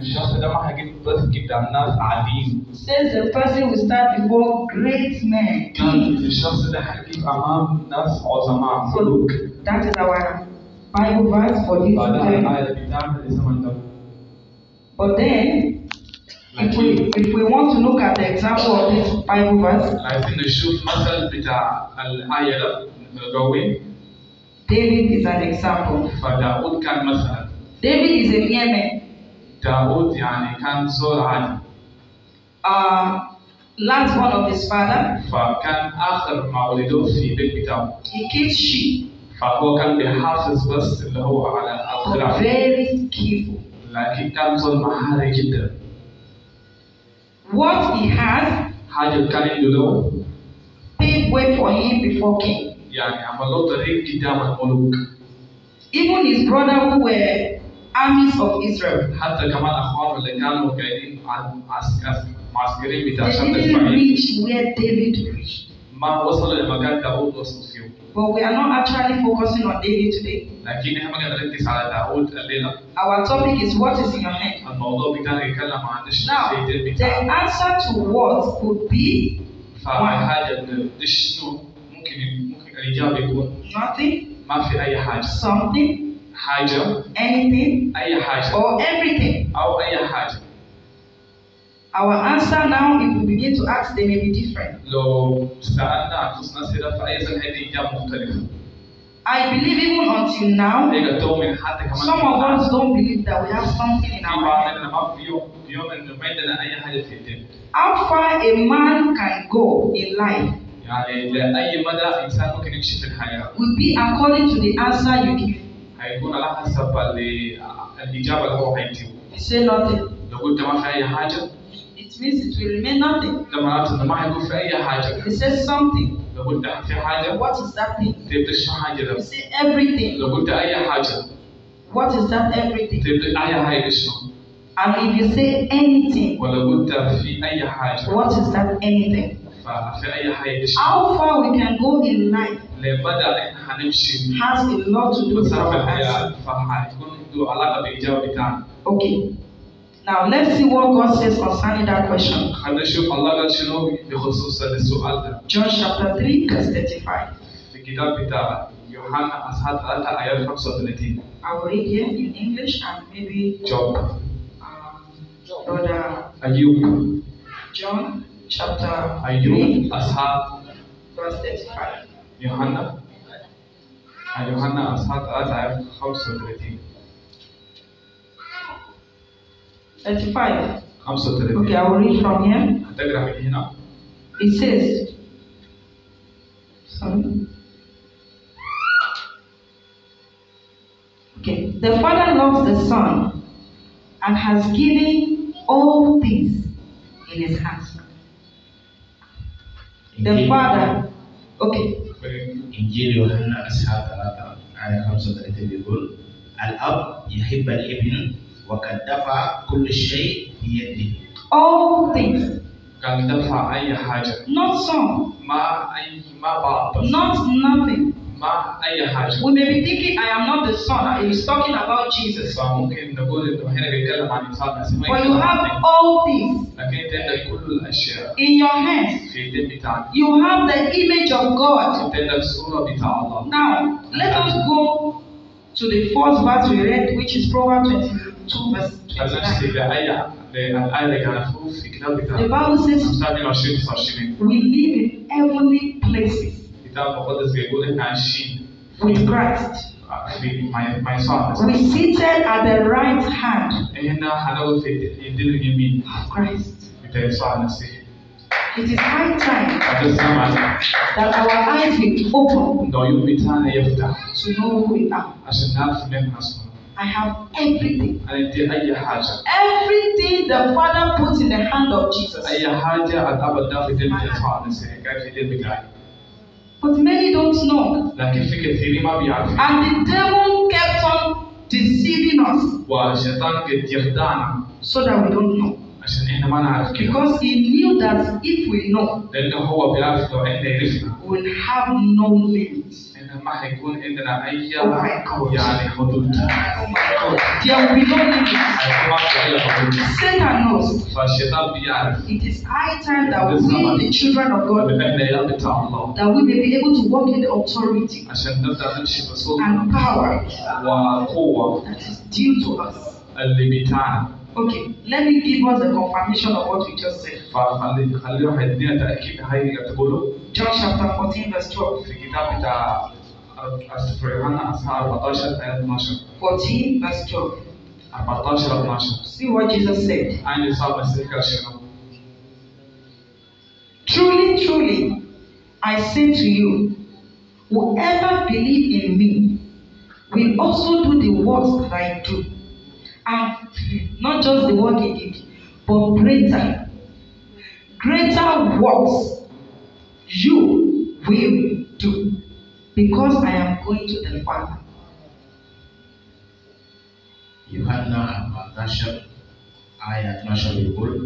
الشخص ده ما هيجي قدام ناس عاديين. Says the person will start before great men. كان الشخص ده هيجي أمام ناس عظماء ملوك. That is our Bible verse for this day. But then, if we want to look at the example of this Bible verse, David is an example. David is a mere man. Last born of his father. He keeps sheep. فهو كان بيحافظ بس اللي هو على الخراف. Very skillful. لكن كان زول مهاري جدا. What he has حاجة كان عنده paved way for him before king. يعني عملوا طريق قدام الملوك. Even his brother who were armies of Israel. حتى كمان أخوانه اللي كانوا قاعدين معسكرين بتاع شمس They didn't reach where David reached. ما وصلوا لمكان داوود وصل فيه. But we are not actually focusing on David today. لكن احنا ما نركز على داوود الليلة. Our topic is what is in your hand. الموضوع بتاعنا يتكلم عن Now, the answer to what could be فحاجة شنو ممكن الإجابة يكون nothing. ما في أي حاجة. Something. حاجة. Anything. أي حاجة. Or everything. أو أي حاجة. Our answer now, if we begin to ask, they may be different. I believe even until now, some of us don't believe that we have something in our hand. How far a man can go in life will be according to the answer you give. You say nothing. It means it will remain nothing. He says something. What is that thing? You say everything. What is that everything? And if you say anything, what is that anything? How far we can go in life has a lot to do with our answer. Okay. Now let's see what God says concerning that question. John chapter 3 verse 35. I will read here in English and maybe brother John chapter 3 verse 35. يوحنا أصحاب 35. 35. Okay, I will read from here. It says, sorry. Okay, the Father loves the Son and has given all things in His hands. The Father, okay. إنجيل يوحنا أصحاب 35 بيقول الأب يحب الابن وقد دفع كل شيء بيده. All things. قد دفع أي حاجة. Not some. ما بعض. Not nothing. ما أي حاجة. We may be thinking I am not the son. He is talking about Jesus. فممكن نقول إنه هنا بيتكلم عن إنسان مسيحي. But you have all things. لكن أنت عندك كل الأشياء. In your hands. في اليد بتاعك. You have the image of God. أنت عندك الصورة بتاع الله. Now let us go to the first verse we read, which is Proverbs 22 verse 29. The Bible says we live in heavenly places with Christ. We seated at the right hand of Christ. It is high time that our eyes will be open to know who we are. I have everything. Everything the Father puts in the hand of Jesus. But many don't know. And the devil kept on deceiving us so that we don't know. عشان إحنا ما نعرف كده. Because he knew that if we know, لأنه هو بيعرف لو إحنا عرفنا we'll have no limits. إحنا ما حيكون عندنا أي Oh my God. يعني حدود. Oh my God. There will be no limits. حيكون ما في أي حدود. Satan knows. فالشيطان بيعرف. It is high time that we, the children of God, إحنا يا بتاع الله. that we may be able to walk in the authority عشان نبدأ نمشي بسلطة and power وقوة that is due to us. اللي بتاعنا. Okay, let me give us the confirmation of what we just said. فخليهم يدينا تأكيد هاي اللي تقوله. John chapter 14 verse 12. في كتاب بتاع يوحنا أصحاح 14 آية 12. 14 verse 12. 14 12. See what Jesus said. عندي صار مسيح شنو؟ Truly, truly, I say to you, whoever believes in me will also do the works that I do. And not just the work he did, but greater works you will do, because I am going to the Father. يوحنا 14 آية 12 يقول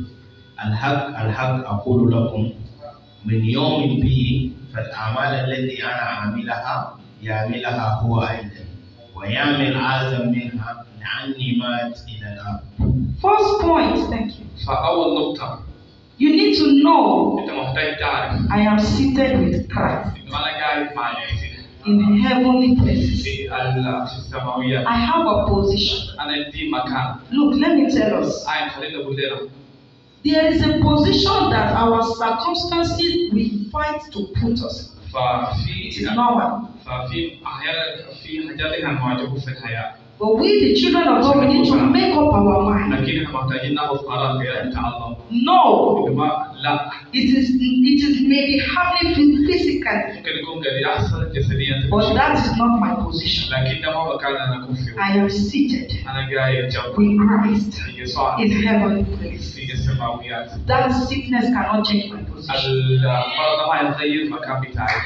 الحق أقول لكم من يوم بي فالأعمال التي أنا عاملها يعملها هو أيضا ويعمل أعظم منها لأني مات إلى الآب. First point, thank you. فأول نقطة. You need to know أنت محتاج تعرف. I am seated with Christ إنه أنا قاعد مع المسيح. in heavenly places. في السماويات. I have a position. أنا عندي مكان. Look, let me tell us. خلينا نقول لنا. There is a position that our circumstances will fight to put us. It is normal. ففي أحيانا في حاجات إحنا نواجهها في الحياة. But we, the children of God, we need to make up our mind. لكن إحنا محتاجين ناخذ قرار في بتاع الله. No. لا. It is maybe happening physically. ممكن يكون قد يحصل جسديا. But that is not my position. لكن ده ما مكان أنا أكون فيه. I am seated أنا قاعد جنب. with Christ يسوع. in heavenly places. في السماويات. That sickness cannot change my position. المرض ما يغير المكان بتاعي.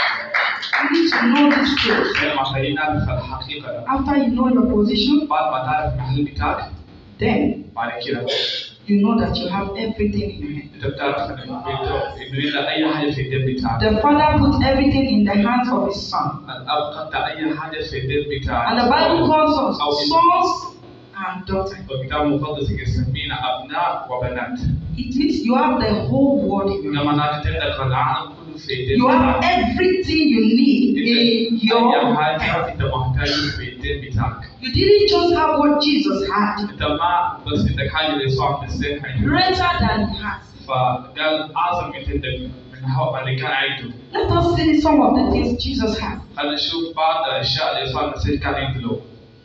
You need to know this truth. إحنا محتاجين نعرف الحقيقة. After you know your position, بعد ما تعرف المحل بتاعك. then بعد كده. you know that you have everything in your hand. أنت بتعرف إنه إذا أي حاجة في الدم بتاعك. The Father put everything in the hands of His Son. الأب قطع أي حاجة في الدم بتاعك. And the Bible calls us sons and daughters. الكتاب المقدس يسمينا أبناء وبنات. It means you have the whole world in your hand. لما نتملك العالم كله في الدم. You have everything you need in your أي hand. حاجة أنت محتاج في الدم بتاعك. You didn't just have what Jesus had. أنت ما بس عندك حاجة اللي يسوع المسيح عنده. Greater than he has. فقال أعظم من هو اللي كان عنده. Let us see some of the things Jesus had. خلينا نشوف بعض الأشياء اللي يسوع المسيح كان عنده.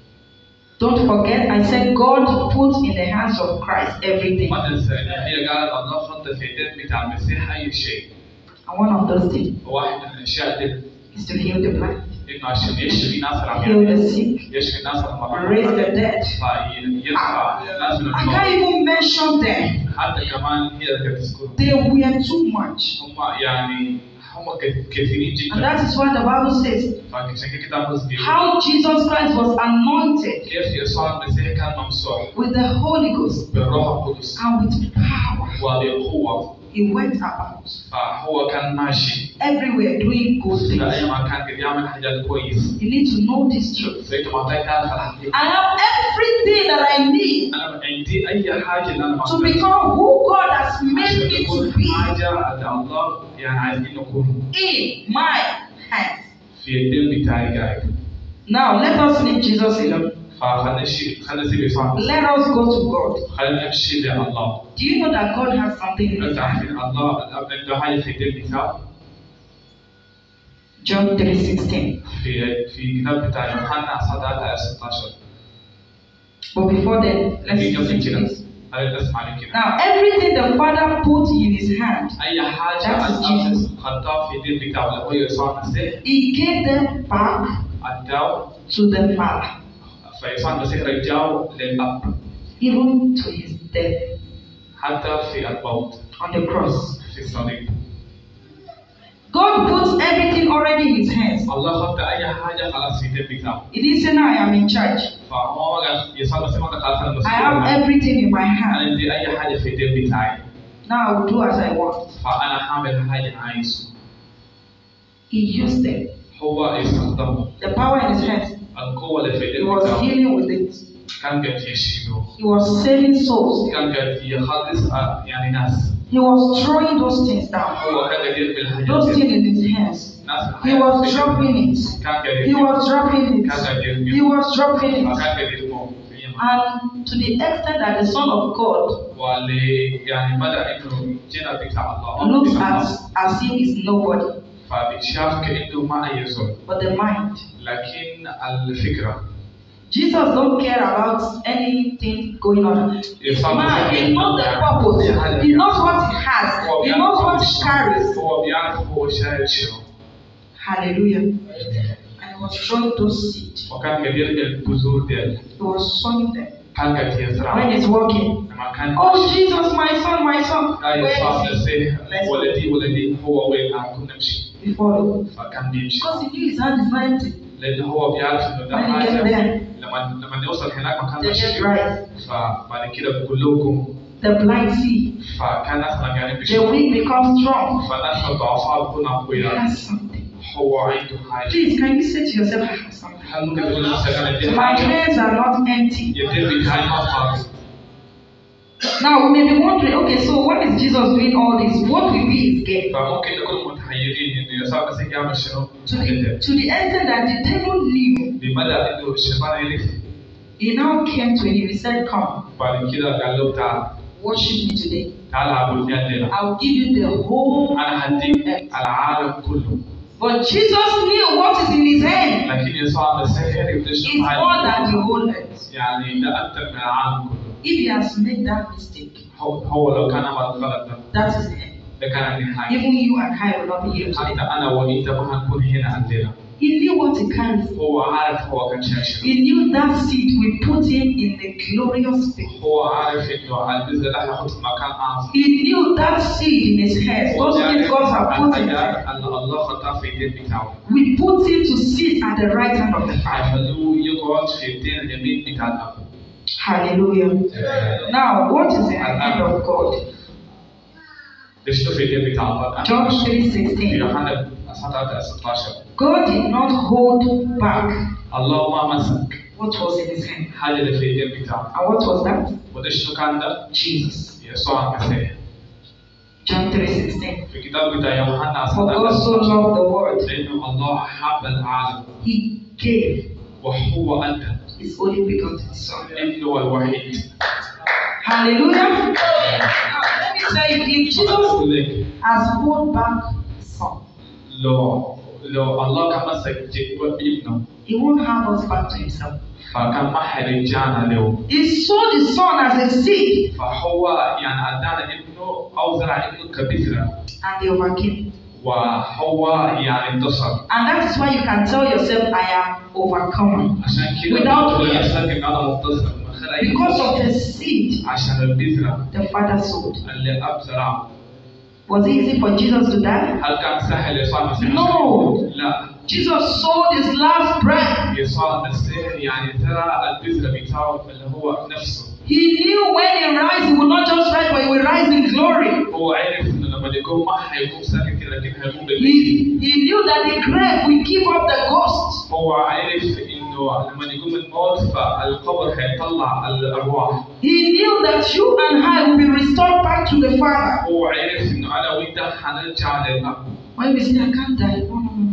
Don't forget, I said God put in the hands of Christ everything. ما تنسى إن هي قالت الله حط في الدم بتاع المسيح أي شيء. And one of those things واحد من الأشياء دي is to heal the blind, إنه عشان يشفي ناس heal the sick, يشفي الناس raise the dead. فيرفع الناس من I الموت. can't even mention them. حتى كمان هي اللي تذكرهم. They were too much. هم يعني هم كثيرين And جدا. that is why the Bible says فعشان كده الكتاب المقدس بيقول how Jesus Christ was anointed كيف يسوع المسيح كان ممسوح with the Holy Ghost بالروح القدس and with power. وبقوة. He went about فهو كان ماشي everywhere doing good في أي things. مكان كان يعمل حاجات كويس. You need to know this truth. فأنت محتاج تعرف الحقيقة. I have everything that I need أنا عندي أي حاجة اللي أنا to محتاج. become who God has made me to be حاجة اللي الله يعني عايزين نكون in my hands. في الدم بتاعي قاعد. Now let us leave Jesus alone. خلينا نسيب يسوع. Let us go to God. خلينا نمشي لله. Do you know that God has something in His أنت hand? عارفين الله عنده حاجة في الدم بتاعه. John 3:16. في كتاب بتاع يوحنا 16. But before then, let's لكن قبل listen to كده this. خلينا نسمع لكده. Now everything the Father put in His hand, أي حاجة That's الأب Jesus. حطها في الدم بتاعه اللي هو يسوع المسيح He gave them back أداه to the Father, فيسوع المسيح رجعه للأب even to His death حتى في الموت on the cross. في الصليب. God God puts everything already in his hands. الله خط أي حاجة خلاص في اليد بتاعه. It is now I am in charge. فهو قال يسوع مسيح خلاص أنا مسؤول. I have everything in my hand. أنا عندي أي حاجة في اليد بتاعي. Now I will do as I want. فأنا حامل حاجة عايزه. He used them. هو يستخدمه. The power in his hands. القوة اللي في اليد He was بتاعه. healing with it. كان قاعد يشيله. He was saving souls. كان قاعد يخلص يعني ناس. He was throwing those things down. هو كان قاعد يرمي الحاجات. Those things in his hands. He was dropping it. كان قاعد He was dropping it. كان قاعد يرمي. He was dropping كان it. قاعد يرمي. And to the extent that the Son of God يعني مدى انه جينا بتاع الله looks as if he's nobody. فبيتشاف كانه ما اي زول. But the mind. لكن الفكره. Jesus don't care about anything going on. Man, he knows the purpose. He knows what he has. He knows what he carries. هو بيعرف هو شايل شنو. Hallelujah. And he was throwing those seeds. وكان قاعد يرمي البذور ديال. He was sowing them. كان قاعد يزرع. When he's walking. Oh Jesus, my son, my son. Where is he? ولدي هو وين كنا نمشي. Before him. فكان بيمشي. Because he knew his hand is empty. لأنه هو بيعرف إنه ده حاجة. لما يوصل هناك مكان مشي. فبعد كده بيقول لكم. The blind see. فكان ناس يعني بيشوف. The weak become strong. فناس الضعفاء بيكونوا أقوياء. He has something. هو عنده حاجة. Please, can you say to yourself, I have something? هل ممكن تقول لنفسك أنا عندي My hands are not empty. يدي بتاعي ما فاضي. Now we may be wondering, okay, so what is Jesus doing all this? What will be his gain? فممكن نكون متحيرين إنه يسوع المسيح يعمل شنو؟ To the extent that the devil knew. لماذا إنه الشيطان يعرف؟ He now came to him. He said, "Come." بعد كده قال له تعال. Worship me today. تعال عبدني الليلة. I will give you the whole. أنا هديك العالم كله. But Jesus knew what is in his hand. لكن يسوع المسيح يعرف It's more than the whole earth. يعني ده أكثر من العالم كله. If he has made that mistake. هو لو كان عمل غلط ده. That is the end. ده كان النهاية. Even you and I will not be here today. حتى أنا وأنت ما هنكون هنا الليلة. He knew what he carried. هو عارف هو كان شايل. He knew that seed will put him in the glorious place. هو عارف إنه البذرة ده هيحط مكان أعظم. He knew that seed in his hands. Those things God has put in his hands. الله خطأ في اليد بتاعه. We put him to sit at the right hand of the Father. هيخلوه يقعد في اليدين اليمين بتاع الأب. Hallelujah. Now, what is the hand of God? شنو في اليد بتاع الله؟ John 3:16. يوحنا 16. God did not hold back. الله ما مسك. What was in his hand? حاجة اللي في اليد بتاعه. And what was that? وده شنو كان ده؟ Jesus. يسوع المسيح. John 3:16. في الكتاب بتاع يوحنا For God so loved the world. لأنه الله حب العالم. He gave. وهو أنت. His only begotten Son. ابنه الوحيد. Hallelujah. Let me tell you, if Jesus has held back Son. لو الله كان مسك ابنه. He won't have us back to himself. فكان ما حيرجعنا له. He saw the Son as a seed. فهو يعني أدانا ابنه أو زرع ابنه كبذرة. And they overcame. وهو يعني انتصر. And that is why you can tell yourself, I am overcomer. عشان كده without تقول لنفسك إن أنا منتصر. Because of the seed. عشان البذرة. The Father sowed. اللي أب زرعه. Was it easy for Jesus to die? هل كان سهل يسوع المسيح؟ No. لا. Jesus sowed his last breath. يسوع المسيح يعني زرع البذرة بتاعه اللي هو نفسه. He knew when he rise, he would not just rise, but he will rise in glory. هو عرف إنه لما يكون ما هيكون ساكت كده لكن هيكون He knew that the grave will give up the ghost. هو عرف إنه لما يقوم الموت فالقبر هيطلع الأرواح. He knew that you and I will be restored back to the Father. هو عرف إنه أنا وأنت هنرجع للأب. When we say I can't die, no.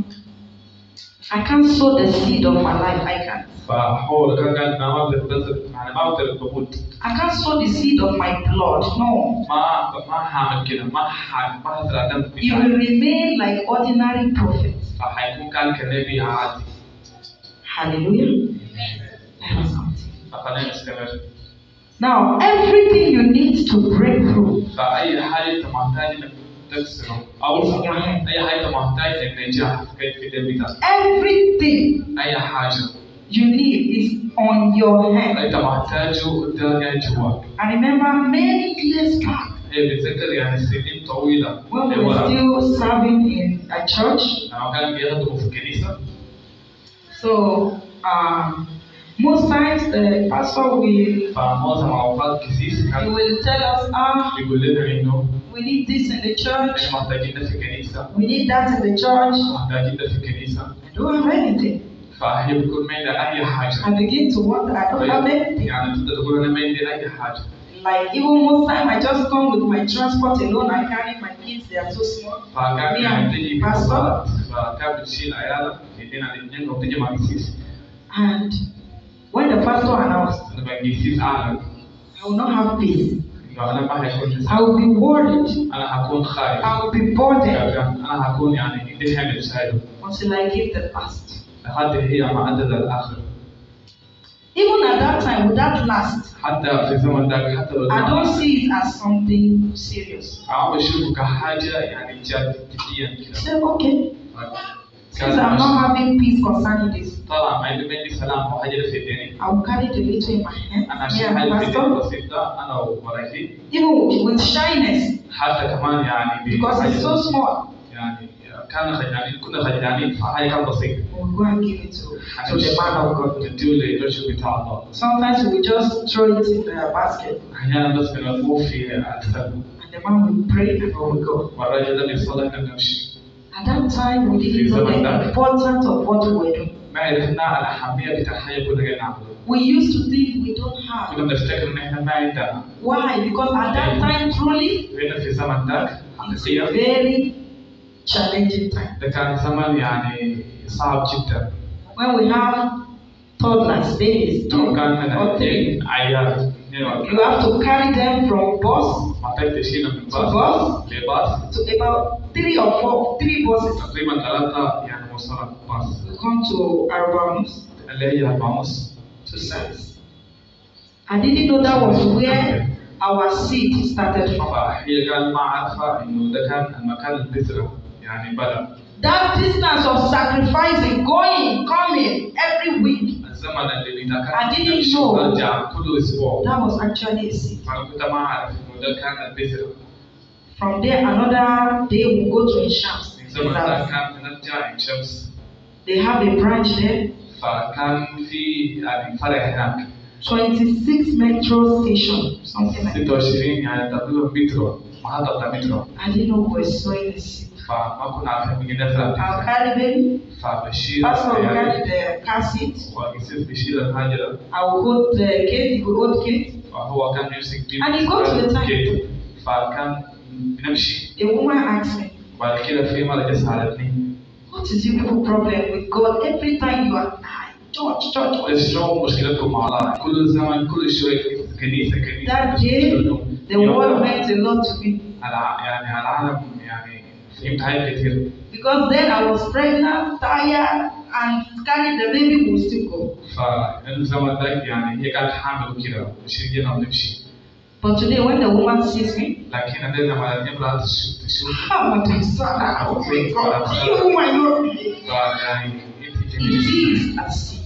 I can't sow the seed of my life. I can't. فهو كان قال ما بتبذر يعني ما بتبذر. I can't sow the seed of my blood. No. ما هعمل كده ما هزرع دم. You will remain like ordinary prophets. فهيكون كان كنبي عادي. Hallelujah. That was something. فخلينا نستمر. Now everything you need to break through. فأي حاجة أنت محتاج إنك تكسره أو أي حاجة أنت محتاج النجاح في البداية. Everything. أي حاجة. You need is on your hand. أنت محتاجه قدامك جواك. I remember many years back. بتذكر يعني سنين طويلة. When we were still serving in a church. كان بيخدموا في الكنيسة. So most times the pastor will. فمعظم الأوقات القسيس he will tell us يقول لنا إنه we need this in the church. إحنا محتاجين ده في الكنيسة. We need that in the church. محتاجين ده في الكنيسة. I don't have anything. فهي بتكون ما عندها أي حاجة. I begin to wonder I don't have anything. يعني تبدأ تقول أنا ما عندي أي حاجة. Like even most time I just come with my transport alone. I carry my kids. They are so small. فكان يعني تيجي بمواصلات. فكان بتشيل عيالها يدينا الاثنين وبتيجي مع القسيس. And when the pastor announced, لما القسيس أعلن I will not have peace. أنا ما هيكون. I will be worried. أنا هكون خايف. I will be burdened. أنا هكون يعني إيدي حمل شايله. Until I give the last. لحد هي ما عدد الآخر. Even at that time, would that last? حتى في زمن ذاك حتى لو. I don't see it as something serious. أنا بشوفه كحاجة يعني جديا كده. So okay. Since I'm not having peace concerning this, طبعا ما عندي سلام أو حاجة في الدنيا. I will carry the little in my hand. أنا شايل في الدنيا بسيطة أنا ومرايتي. Even with shyness. حتى كمان يعني. Because it's so small. يعني كان خجلانين كنا خجلانين فحاجة كان بسيط. We'll go and give it to the man of God. To do the worship بتاع الله. Sometimes we just throw it in the basket. أحيانا بس بنرموه في السلة. And the man will pray and we will go. والراجل ده بيصلي إحنا بنمشي. At that time, we didn't know the importance of what we were doing. ما عرفنا الأهمية بتاع حاجة كنا جايين نعمله. We used to think we don't have. كنا بنفتكر إن إحنا ما عندنا. Why? Because at that time, truly, لأن في زمن ذاك it's a very challenging time. ده كان زمن يعني صعب جدا. When we have toddlers, babies, 2 or 3, عيال. you have to carry them from bus محتاج تشيلهم من to bus لباص. to about 3 or 4, 3 buses. تقريبا 3 يعني وصلت باص. We come to Arbamus. اللي هي أربعموس. To service. I didn't know that was where our seed started from. هي قال ما عارفة إنه ده كان المكان البذرة يعني بدأ. That distance of sacrificing, going, coming every week. الزمن اللي بيتكلم. I didn't know. برجع كل أسبوع. That was actually a seed. أنا كنت ما أعرف إنه ده كان البذرة. From there, another day we go to Inshams. الزمن ده كان نرجع إن شمس. They have a branch there. فكان في يعني فرع هناك. 26 metro station, something like that. 26 يعني تقريبا مترو، محطة مترو. I didn't know we were sowing the seed. فما كنا عارفين بنجي نزرع. I'll carry them. فبشيل. Pastor will carry the car seat. وقسيس بيشيل الحاجة. I will hold the kid, he will hold kid. فهو كان يمسك بيه. And he go to the time. فكان بنمشي. A woman asked me. بعد كده في مرة جت سألتني. What is your people problem with God? Every time you are church. شنو مشكلتكم مع الله؟ كل زمان كل شوية كنيسة. That day, the world meant a lot to me. يعني العالم يعني فهمت حاجات كتير. Because then I was pregnant, tired, and carrying the baby would still go. فالزمن ذاك يعني هي كانت حامل وكده بشيلنا ونمشي. But today, when the woman sees me, لكن أنا لما الامرأة تشوف. Madam Sarah, oh my God, you my Lord. It is a seed.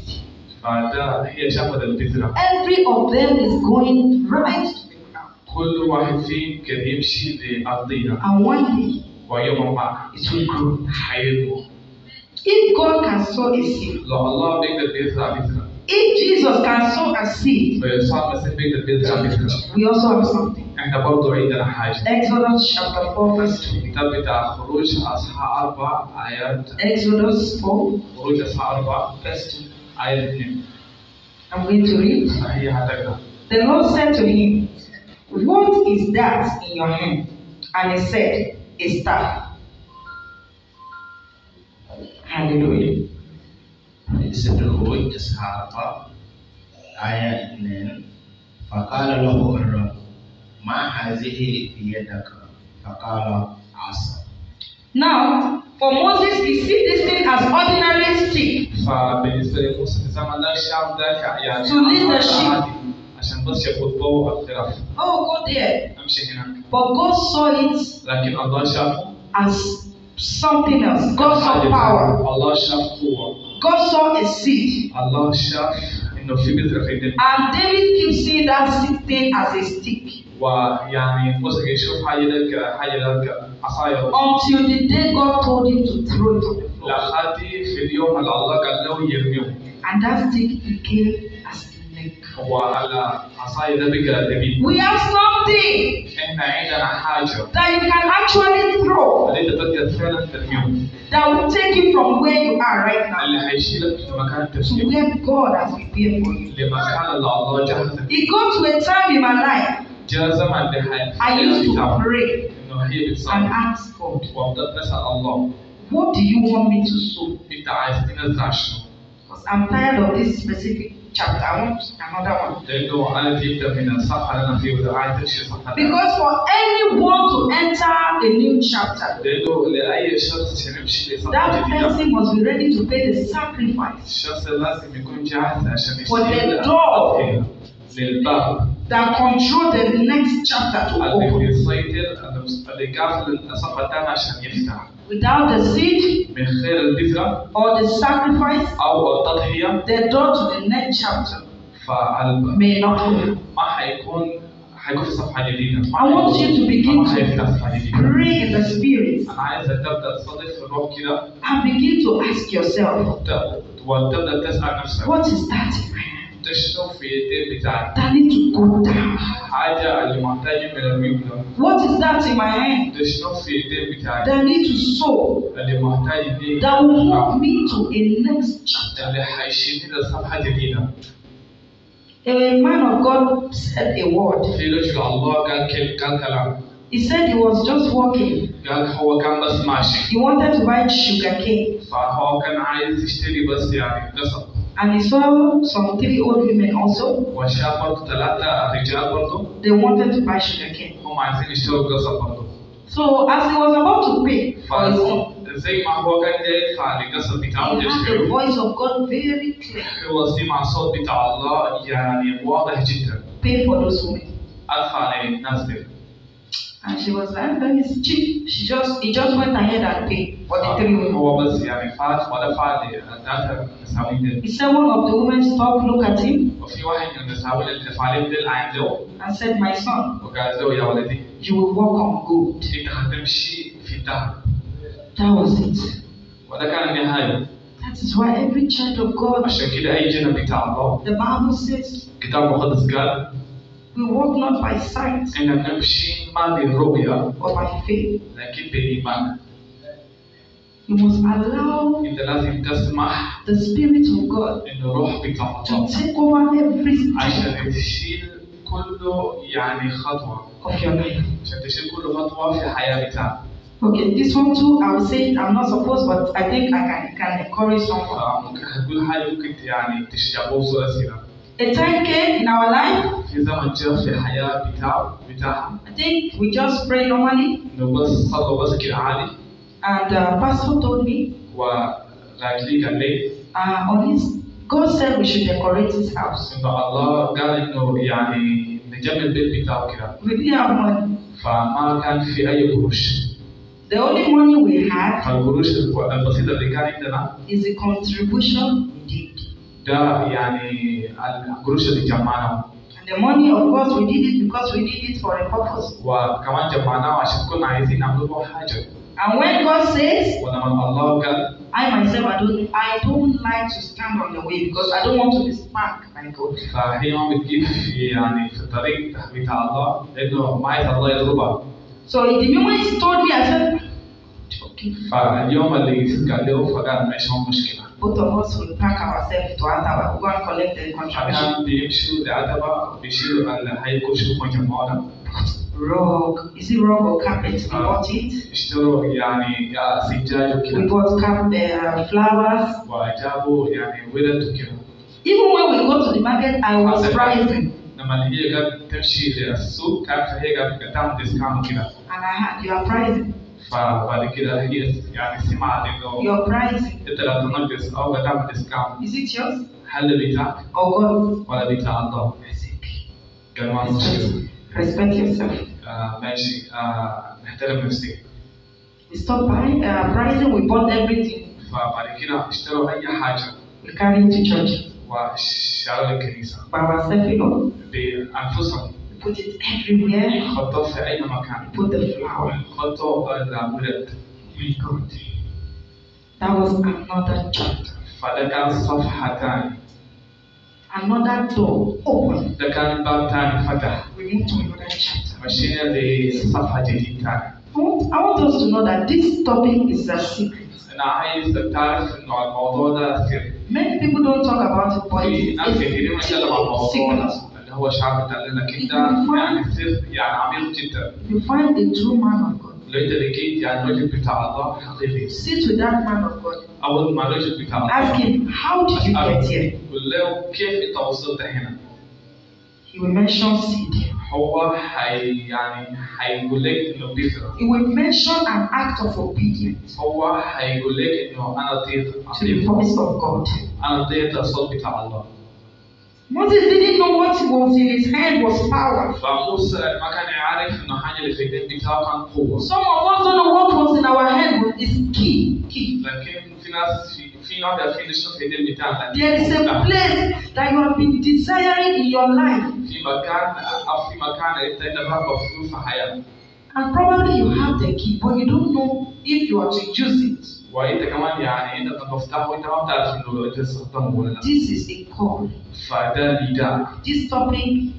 هي شافت البذرة. Every of them is going right to the ground. كل واحد فيهم كان يمشي لأرضية. And one day, ويوم ما it will grow. حينمو. If God can sow a seed, لو الله بيقدر يزرع بذرة. if Jesus can sow a seed, ويسوع المسيح بيقدر يزرع بذرة. we also have something. احنا برضو عندنا حاجة. Exodus chapter 4 verse 2. الكتاب بتاع خروج أصحاح 4 آيات. Exodus 4. خروج أصحاح 4 verse 2. آية 2. I'm going to read. هي هتقرأ. The Lord said to him, "What is that in your hand?" And he said, "A staff." Hallelujah. سفر الخروج إصحاح 4 آية 2 فقال له الرب ما هذه بيدك فقال عصا. Now, for Moses, he see this thing as ordinary stick. فبالنسبة لموسى في زمن ذاك الشعب ذاك يعني. To lead the sheep. عشان بس يخطوا الخراف. Oh, go there. أمشي هناك. But God saw it. لكن الله شافه. As something else. God saw power. الله شاف قوة. God saw a seed. الله شاف إنه في بذرة في الدنيا. And David keeps seeing that seed thing as a stick. ويعني مثلا يشوف حاجة لك عصاية. Until the day God told him to throw it on the floor. لخاتي في اليوم اللي الله قال له يرميه. And that stick became a snake. وعلى عصاية ده بقى دبيب. We have something. إحنا عندنا حاجة. That you can actually throw. اللي أنت تقدر فعلا ترميه. That will take you from where you are right now. اللي هيشيلك لمكان To تفكير. where God has prepared for you. لمكان اللي الله جهزك. It got to a time in my life. جاء زمن I used to pray إنه هي and بتصلي. ask God, وأبدأ نسأل الله. what do you want me to sow? أنت عايز تنزع شنو؟ Because I'm tired of this specific chapter. I want another one. لأنه أنا جبت من الصفحة اللي أنا فيه وده عايز تمشي صفحة. Because for anyone to enter a new chapter, لأنه لأي شخص يمشي لصفحة that جديدة. person must be ready to pay the sacrifice الشخص لازم يكون جاهز عشان for the يشيل door للباب that control the next chapter to اللي open. يسيطر اللي قافل الصفحة الثانية عشان يفتح. Without the seed من خير البذرة or the sacrifice, أو التضحية the door to the next chapter may not open. ما حيكون في صفحة جديدة. I want you to begin ما حيفتح صفحة to جديدة. pray in the spirit أنا عايزك تبدأ تصلي في الروح كده and begin to ask yourself, وتبدأ تسأل نفسك what is that in my hand تشنو في اليدين بتاعك؟ that need to go down? حاجة اللي محتاجة من الرملة. What is that in my hand تشنو في اليدين بتاعك؟ that need to sow, اللي محتاج ليه؟ that will move me to a next chapter? اللي حيشيلني لصفحة جديدة. A man of God said a word. في رجل الله قال كلام. He said he was just walking. قال هو كان بس ماشي. He wanted to buy sugarcane. فهو كان عايز يشتري بس يعني قصب. And he saw some 3 old women also. وشاف برضه 3 رجال برضه. They wanted to buy sugarcane. هم عايزين يشتروا قصب برضه. So as he was about to pay for his own, زي ما هو كان جاي يدفع القصب بتاعه he heard the voice of God very clear. هو سمع الصوت بتاع الله يعني واضح جدا. Pay for those women. أدفع للناس دي. And she was like, very cheap. He just went ahead and paid for the 3 women. هو بس يعني فات ودفع للثلاثة نساوين دي. He said one of the women stopped, looked at him, وفي واحد من النساوين اللي دفع لهم دي عنده. and said, my son, وقال له يا ولدي. you will walk on gold. أنت هتمشي في الذهب. That was it. وده كان النهاية. That is why every child of God, عشان كده أي جنة بتاع الله. the Bible says, كتاب مقدس قال. we walk not by sight إننا نمشي ما بالرؤية. or by faith. لكن بالإيمان. You must allow أنت لازم تسمح. the Spirit of God إنه روح بتاع to الله. take over every step عشان تشيل كله يعني خطوة. of your life. عشان تشيل كل خطوة في الحياة بتاعك. Okay, this one too, I will say it, I'm not supposed, but I think I can encourage someone. ممكن هتقول حاجة ممكن يعني تشجعه بصورة سيرة. A time came in our life, في زمن جاء في الحياة بتاعها. I think we just pray normally, إنه بس صلوا بس كده عادي. and pastor told me, وراجلي قال لي. on his, God said we should decorate his house. إنه الله قال إنه يعني نجمل البيت بتاعه كده. We didn't have money. فما كان في أي قروش. The only money we had فالقروش البسيطة اللي كان عندنا. is the contribution we did. ده يعني القروش اللي جمعناها. And the money, of course, we did it because we did it for a purpose. وكمان جمعناه عشان كنا عايزين نعمل له حاجة. And when God says, ولما الله قال. I myself, I don't like to stand on the way because I don't want to be spanked by God. فهي ما بتجيب يعني في الطريق بتاع الله لأنه ما عايز الله يضربها. So the moment he told me, I said, okay. فاليوم اللي قال له فقال ماشي مو مشكلة. Both of us will pack ourselves to Ottawa, go and collect the contribution. كان بيمشوا لعتبة بيشيلوا هيكون شو مجموعة. Rug, is it rug or carpet? We bought it. اشتروا يعني سجاد We وكذا. bought flowers. وجابوا يعني ورد وكذا. Even when we go to the market, I was pricing. لما هي قاعدة تمشي للسوق كانت هي قاعدة تعمل ديسكاونت وكذا. And I had, you are pricing. فبعد كده هي يعني سمعت إنه. You are pricing. أنت لا تنقص أو تعمل ديسكاونت. Is it yours? هل بتاعك؟ Or God? ولا بتاع الله؟ قال ما مشكلة. Respect yourself. ماشي نحترم نفسي. We stopped buying, pricing. We bought everything. فبعد كده اشتروا أي حاجة. We carried it to church. وشاروا الكنيسة. By ourselves alone. بأنفسهم. put it everywhere. حطه في أي مكان. Put the flower. حطه الورد. God. That was another chapter. فده كان صفحة ثانية. Another door open. ده كان باب ثاني فتح. We move to another chapter. مشينا لصفحة جديدة ثانية. I want us to know that this topic is a secret. أنا عايز تعرف إنه الموضوع ده سر. Many people don't talk about it, but ناس كثيرين ما يتكلموا عن الموضوع ده اللي هو شعب التعليم، لكن ده يعني سر يعني عميق جدا. You find a true man of God. لو أنت لقيت يعني الرجل بتاع الله حقيقي. Sit with that man of God. أول ما الرجل بتاع الله. Ask him, how did you get here? قل له كيف أنت وصلت هنا؟ He will mention seed. هو هيقول لك إنه بذرة. He will mention an act of obedience. هو هيقول لك إنه أنا طير. To the promise of God. أنا طير الصوت بتاع الله. Moses didn't know what was in his hand was power. فموسى ما كان يعرف إنه حاجة اللي في اليدين بتاعه كان قوة. Some of us don't know what was in our hand is key. لكن في ناس في نوع عارفين إيش في اليدين بتاعنا. There is a place that you have been desiring in your life. في مكان أنت رغبة فيه في حياتك. And probably you have the key, but you don't know if you are to use it. وأنت كمان يعني أنت مفتاح وأنت ما بتعرف إنه أنت تستخدمه ولا لا. This is a call. فده نداء. This topic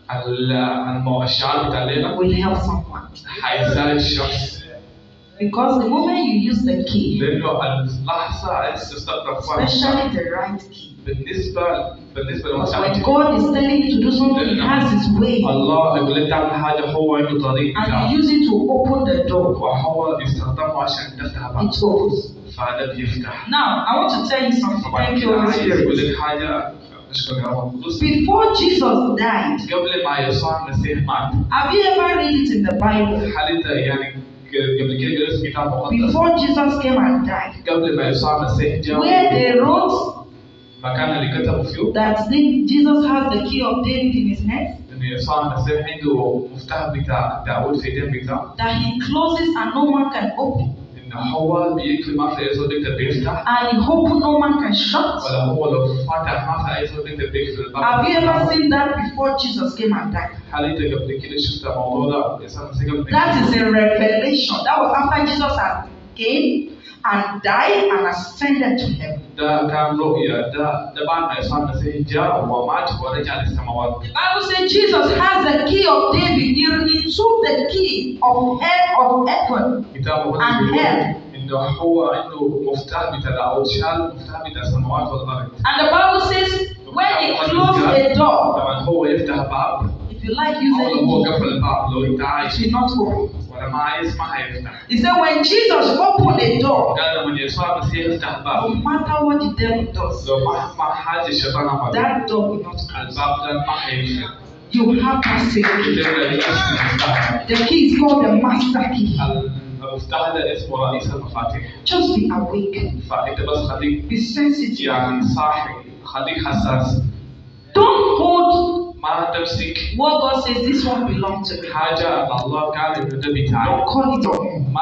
الشعار بتاع الليلة will help someone. هيساعد الشخص. Because the moment you use the key, لأنه اللحظة أنت تستخدم فيها. especially the right key. بالنسبة Because للمساعدة. when God is telling you to do something, He has His way. الله يقول لك تعمل حاجة هو عنده طريق. And you use it to open the door. وهو يستخدمه عشان تفتح باب. It opens. فهذا بيفتح. Now, I want to tell you something. Thank you, Holy يقول Spirit. لك حاجة. Before Jesus died, قبل ما يسوع المسيح مات. have you ever read it in the Bible? هل أنت يعني قبل كده قرأت كتاب مقدس؟ Before Jesus came and died, قبل ما يسوع المسيح جاء. where they wrote مكان اللي كتبوا فيه. that Jesus has the key of David in his hand. إنه يسوع المسيح عنده مفتاح بتاع داوود في يدين بتاعه. That he closes and no man can open. إنه هو بيقفل ما في أي زول يقدر بيفتح. And he open no man can shut. ولا هو لو فتح ما في أي زول يقدر بيقفل الباب. Have you ever seen that before Jesus came and died? هل أنت قبل كده شفت الموضوع ده؟ يسوع المسيح قبل كده. That is a revelation. That was after Jesus had came and died and ascended to heaven. ده كان رؤية. ده بعد ما يسوع المسيح جاء ومات ورجع للسماوات. The Bible says Jesus has the key of David. He took the key of heaven and hell. إنه هو عنده مفتاح بتاع داوود، شال مفتاح بتاع السماوات والأرض. And the Bible says when he closed a door, طبعا هو يفتح باب. if you like use it, هو قفل الباب لو أنت عايز. it will not open. ولا ما عايز ما هيفتح. He said when Jesus opened the door, قال لما يسوع المسيح يفتح no باب. matter what the devil does, لو ما حاجة الشيطان عمله. that door will not open. الباب ده ما هيفتح. You have to say the key is called the master key. المفتاح ده اسمه رئيس المفاتيح. Just be awake. فأنت بس خليك Be sensitive. يعني صاحي، خليك حساس. Don't hold ما تمسك what God says this one belongs to me. حاجة الله قال إنه ده بتاعي. Don't call it your own.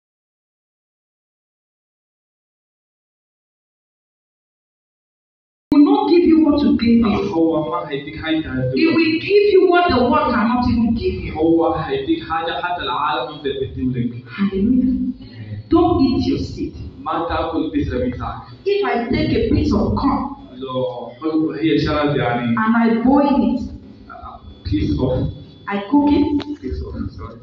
He will not give you what to give you. هو ما هيديك حاجة. He will give you what the world cannot even give you. هو هيديك حاجة حتى العالم ما بيقدر يديهولك. Hallelujah. Don't eat your seed. ما تأكل بذرة بتاعك. If I take a piece of corn لو هي شرط يعني. and I boil it. Piece of. I cook it. Piece of. Sorry.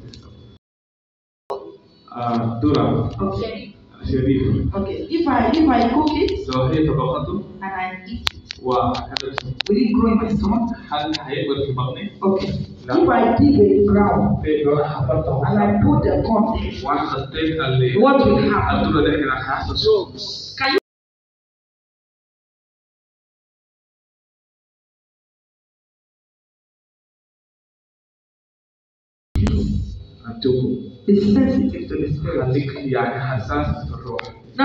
ذرة. Okay. شريف. Okay. If I cook it. لو هي طبخته. And I eat it. وأكلته. Will it grow in my stomach? هل هيكبر في بطني؟ Okay. If I dig a ground لو حفرته. and I put the corn there. وأنا حطيت اللي. What will happen? الذرة ده هنا هيحصل. Can you be sensitive to the spirit? خليك يعني حساس في الروح.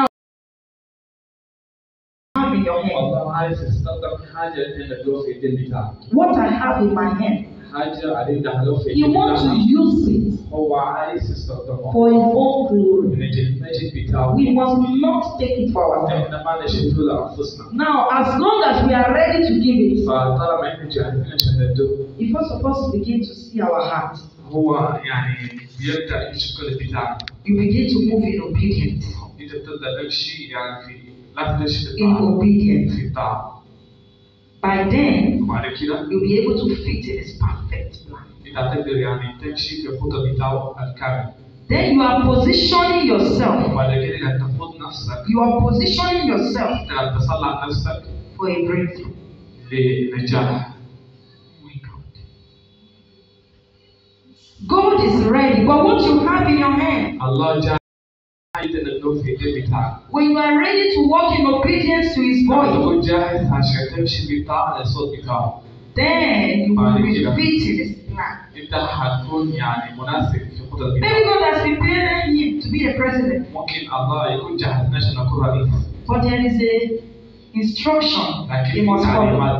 Have in your hand. والله عايز تستخدم حاجة أنت تدور في الدين بتاعك. What I have in my hand. حاجة عليه دخلوا في He الدين wants to بتاعك. use it هو عايز يستخدمه. for his own glory. من أجل المجد بتاعه. We must not take it for ourselves. إحنا ما نشهد لأنفسنا. Now, as long as we are ready to give it, فطالما إحنا جاهزين عشان ندور. if we first of all begin to see our heart. هو يعني بيبدأ يشوف القلب بتاعك. You begin to move in obedience. أنت بتبدأ تمشي يعني في لا تمشي في in obedience. في الطاعة. By then, وبعد كده you'll be able to fit in His perfect plan. أنت هتقدر يعني تمشي في الخطة بتاعه الكامل. Then you are positioning yourself. وبعد كده هتفوض نفسك. You are positioning yourself. أنت هتصلح نفسك for a breakthrough. لنجاح. God is ready, but what you have in your hand. الله جاهز إنه في الدين بتاعك. When you are ready to walk in obedience to His voice. تكون جاهز عشان تمشي بطاعة للصوت بتاعه. Then you will be fit in His plan. أنت هتكون يعني مناسب في خطة بتاعه. Maybe God has prepared him to be a president. ممكن الله يكون جهزنا عشان نكون رئيس. But there is a instruction he must follow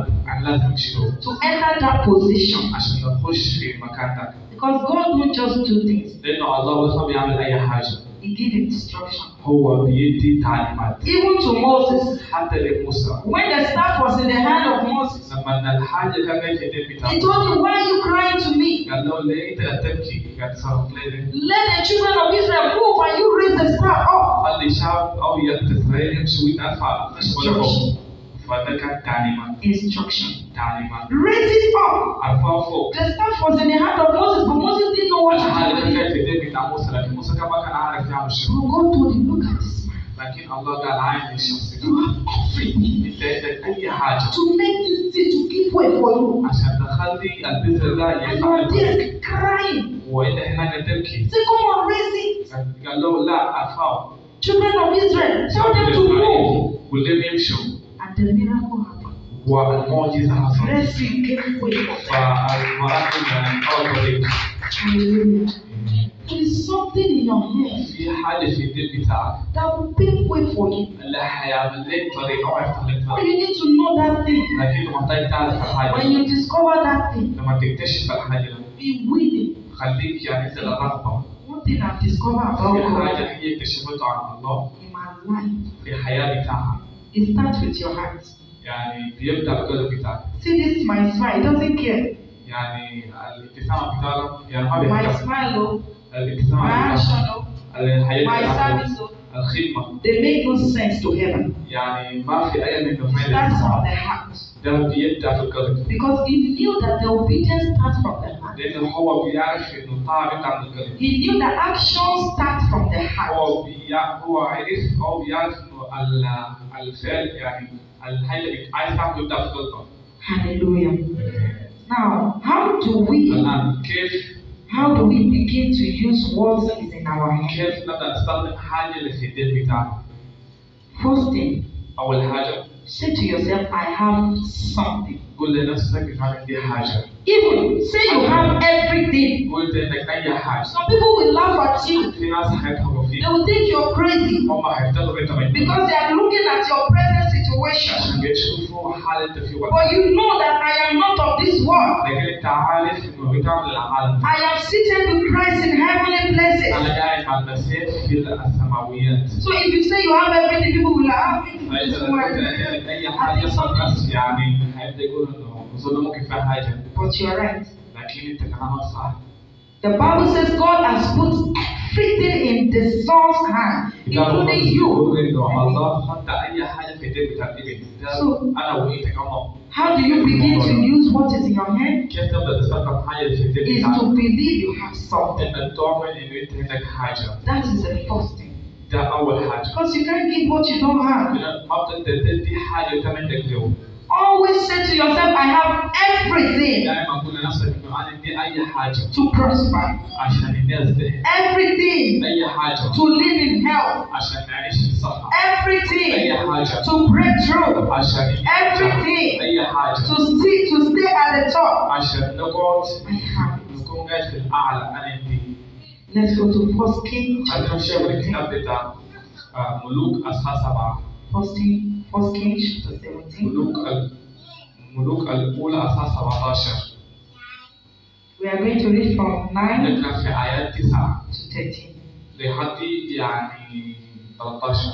to enter that position. عشان نخش في المكان ده. Because God won't just do things. لأنه الله بس ما بيعمل أي حاجة. He gives instruction. هو بيدي تعليمات. Even to Moses. حتى لموسى. When the staff was in the hand of Moses. لما الحاجة كانت في اليد بتاعه. He told him, why are you crying to me? قال له ليه أنت تبكي؟ قال صرخ ليه؟ Let the children of Israel move and you raise the staff up. خلي الشعب أو إسرائيل يمشوا ويدافع فوق. فده كان تعليمات. Instruction. تعليمات. Raise it up. أرفعه فوق. The staff was in the hand of Moses, but Moses didn't know what to do. الحاجة كانت في اليد بتاع موسى لكن موسى كمان كان عارف يعمل شو. So God told him, look at this man. لكن الله قال عين الشخص ده. You have everything. أنت عندك أي حاجة. To make this thing to give way for you. عشان تخلي البذر ده And you are there crying. وأنت هناك تبكي. Say, come on, raise it. قال له لا أرفعه. Children of Israel, tell them to move. ولم يمشوا. And the miracle happened. والمعجزة حصلت. Blessing gave way. فالمراحل يعني أول Hallelujah. There is something in your hand. في حاجة في الدين بتاعك. That will pave way for you. اللي هيعمل لك طريق أو يفتح لك But طريق. you need to know that thing. لكن محتاج تعرف الحاجة. When you discover that thing, لما تكتشف الحاجة be willing. خليك يعني تلقى الرغبة. One thing I've discovered about في God حاجة هي اكتشفتها عن الله in my life, في الحياة بتاعها. it starts with your heart. يعني بيبدأ بالقلب بتاعك. See this my smile, it doesn't care. يعني الابتسامة بتاعك يعني ما My بيهتم. smile, oh, الابتسامة my بتاعك. action, oh, الحياة my بتاعك. service, oh, الخدمة. they make no sense to heaven. يعني ما في أي منهم That's from the heart. ده بيبدأ في القلب. Because he knew that the obedience starts from the heart. لأنه هو بيعرف إنه الطاعة بيبدأ من القلب. He knew that action starts from the heart. هو عرف أو بيعرف إنه الفعل يعني الحاجة اللي عايز تعمل بيبدأ في قلبه. Hallelujah. Now, الآن how do we begin to use what is in our hand? كيف نبدأ نستخدم حاجة اللي في الدين بتاعنا؟ First thing, أول حاجة say to yourself, I have something. قول لنفسك إنه عندي حاجة. Even say you have everything. قلت إنك أي حاجة. Some people will laugh at you. في ناس هيضحكوا فيك. They will think you're crazy. هم هيفتكروا أنت مجنون. Because they are looking at your present situation. عشان بيشوفوا حالة في وقت. But you know that I am not of this world. لكن أنت عارف إنه بتعمل العالم. I am seated with Christ in heavenly places. أنا قاعد مع المسيح في السماويات. So if you say you have everything, people will laugh. أي حاجة الناس يعني هيبدأ يقولوا إنه أظن ممكن في حاجة. But you are right. لكن أنت كلامك صح. The Bible says God has put everything in the son's hand, including you. الله حط أي حاجة في الدين بتاع الابن. أنا وأنت كمان. How do you begin to use what is in your hand? كيف تبدأ تستخدم حاجة في الدين Is بتاعك؟ to believe you have something. إنك تؤمن إنه أنت عندك حاجة. That is the first thing. ده أول حاجة. Because you can't give what you don't have. ما بتقدر تدي حاجة أنت ما عندك اليوم. Always say to yourself, I have everything. دائما قول لنفسك إنه أنا عندي أي حاجة. To prosper. عشان الناس ده. Everything. أي حاجة. To live in health. عشان نعيش في الصحة. Everything. أي حاجة. To break through. عشان everything. أي حاجة. To stay at the top. عشان نقعد. I have it. نكون قاعد في الأعلى أنا عندي. Let's go to 1 Kings. خلينا نمشي بالكتاب بتاع ملوك أصحاح 7. 1 Kings chapter 17. ملوك الأولى أصحاح 17. We are going to read from 9 نقرأ في آيات 9 to 13. لحد يعني 13.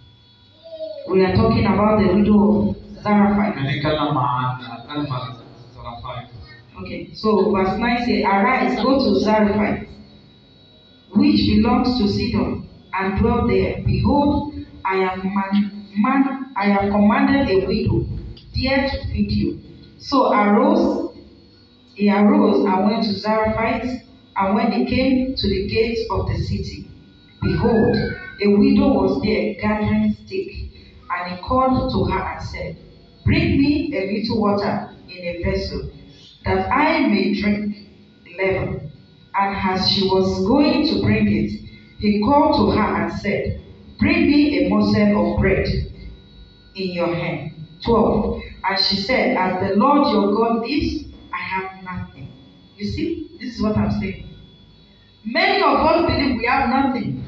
We are talking about the widow of Zarephath. نتكلم عن ألمة زرافايت. Okay, so verse 9 says, Arise, go to Zarephath, which belongs to Sidon, and dwell there. Behold, I have commanded a widow there to feed you. So he arose and went to Zarephath, and when he came to the gates of the city, behold, a widow was there gathering stick, and he called to her and said, Bring me a little water in a vessel, that I may drink. 11. And as she was going to bring it, he called to her and said, Bring me a morsel of bread in your hand. 12. And she said, As the Lord your God lives, I have nothing. You see, this is what I'm saying. Many of us believe we have nothing.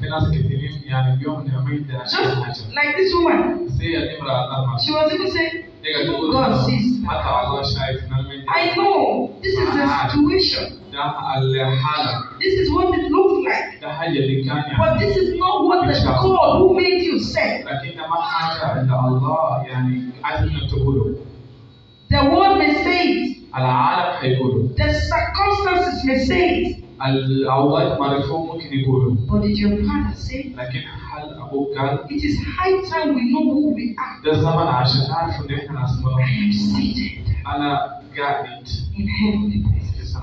Just like this woman. She was even saying, God sees. I know. This is the situation. This is what it looks like. But this is not what the God who made you said. The world may say it. The circumstances may say it. But did your father say? It is high time we know who we are. I am seated in heavenly places.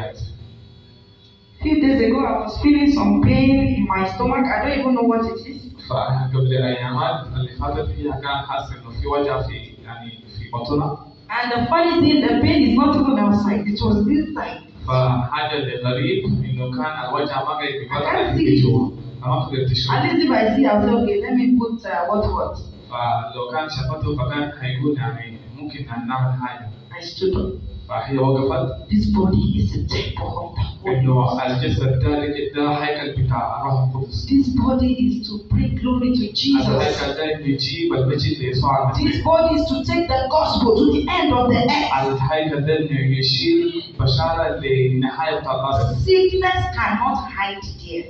A few days ago, I was feeling some pain in my stomach. I don't even know what it is. And the funny thing, the pain is not even outside. It was inside. I can't see it. At least if I see, I'll say, okay, let me put what. I stood up. This body is a temple of the Holy Ghost. This body is to bring glory to Jesus. This body is to take the gospel to the end of the earth. Sickness cannot hide there.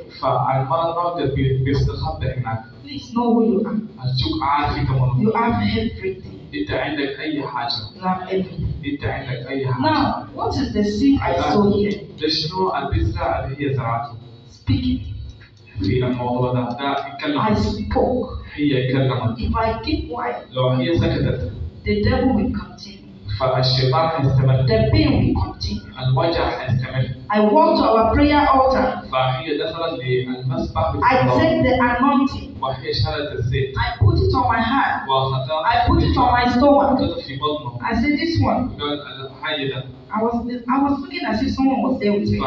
Please know who you are. You have everything. You have everything. Now, what is the seed I sow here? Speaking. I spoke. If I keep quiet, the devil will continue. The pain will continue. I walk to our prayer altar. I take the anointing. I put it on my heart. I put it on my stomach. I said, this one. I was looking as if someone was there with me.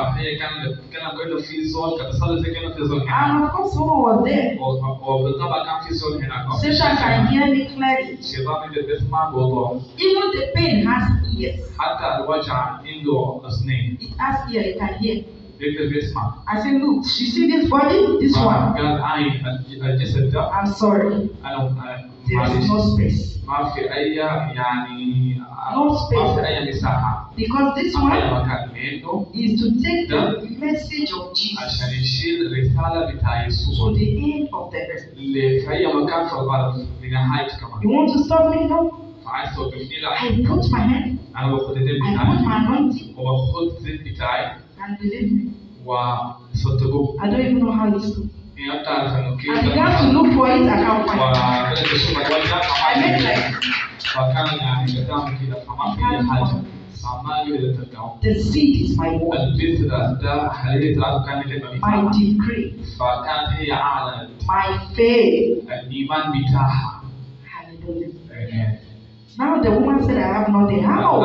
And of course, someone was there. Satan can hear me clearly. Even the pain has ears. It has ears, it can hear. I said, look, you see this body? This one. I'm sorry. There is no space. No space. Because this one is to take the message of Jesus to the end of the earth. You want to stop me? No. I put my hand. I put my anointing. And believe me, I don't even know how it's done. I began to look for it, I can't find it. I made like the seed is my word, my decree, my faith. Hallelujah. Amen. Now the woman said, I have nothing. How?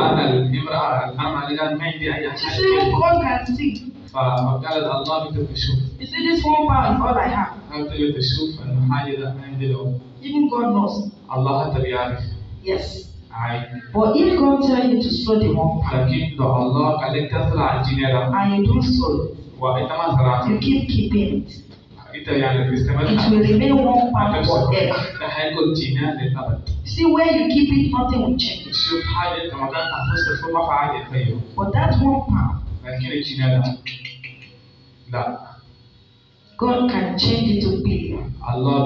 She said, oh, God can see. You see, this 1 pound is all I have. Even God knows. Yes. But if God tells you to sow the 1 pound, and you don't sow it, you keep keeping it, it will remain 1 pound forever. See, where you keep it, nothing will change. But that 1 pound, God can change it to billion.